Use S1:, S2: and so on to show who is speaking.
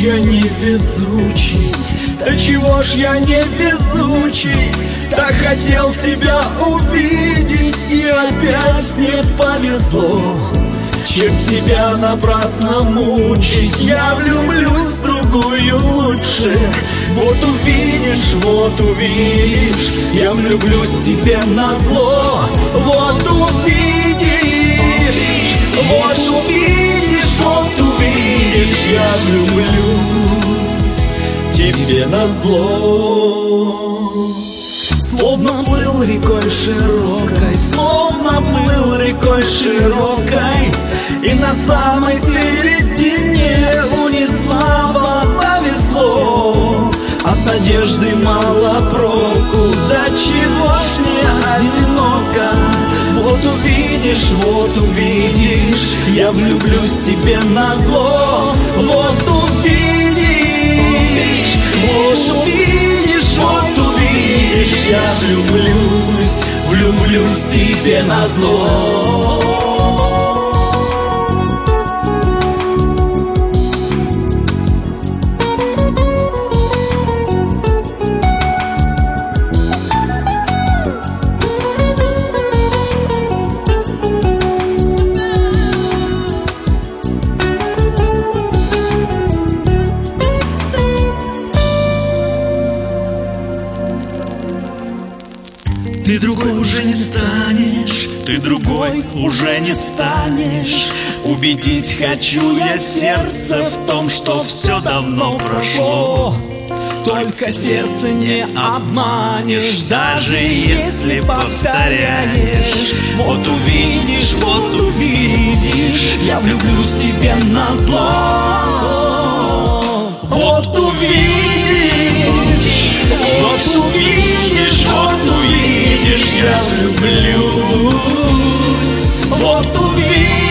S1: я невезучий, да чего ж я не везучий? Так хотел тебя увидеть, и опять не повезло. Чем себя напрасно мучить, я влюблюсь в другую лучше. Вот увидишь, я влюблюсь тебе назло. Вот увидишь, я влюблюсь тебе назло. Словно плыл рекой широкой, и на самой середине унесла волна весло. От надежды мало проку, да чего ж не одиноко. Вот увидишь, я влюблюсь тебе назло. Вот увидишь, я влюблюсь тебе назло.
S2: Ты другой уже не станешь, ты другой уже не станешь. Убедить хочу я сердце в том, что все давно прошло.
S1: Только сердце не обманешь,
S2: даже если повторяешь. Вот увидишь,
S1: я влюблюсь тебе назло. Вот увидишь, я влюблюсь. Вот увидишь,